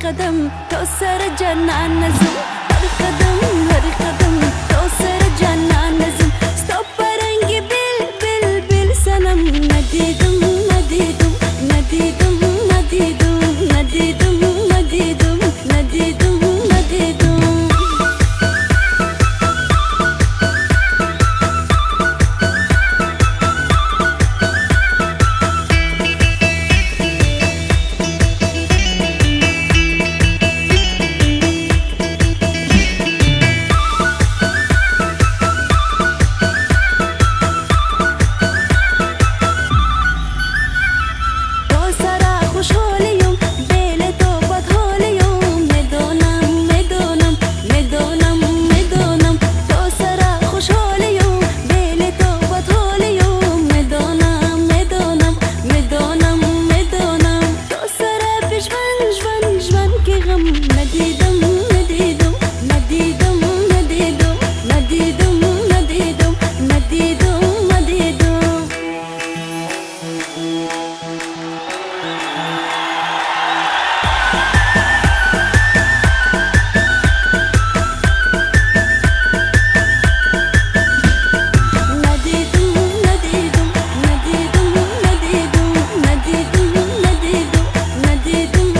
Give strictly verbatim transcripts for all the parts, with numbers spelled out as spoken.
قدم تا سر جنان نزم، هر قدم هر قدم تا سر جنان نزم. ستوب رنگی بل بل بل سنم ندیدم ندیدم ندیدم ندیدم ندیدم ندیدم ندیدم ندیدم.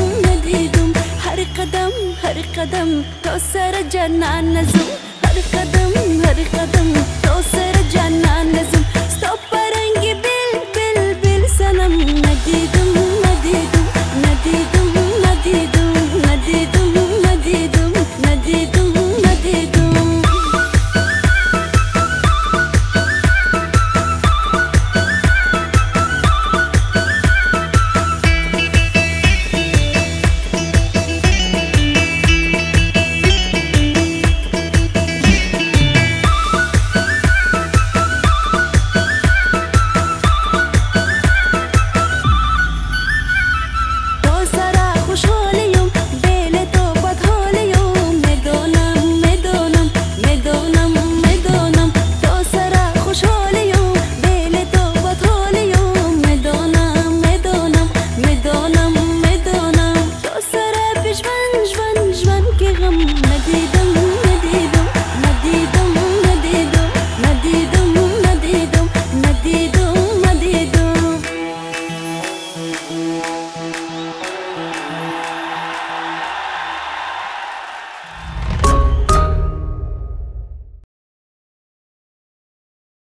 هر قدم تا سر جنان نزم، هر قدم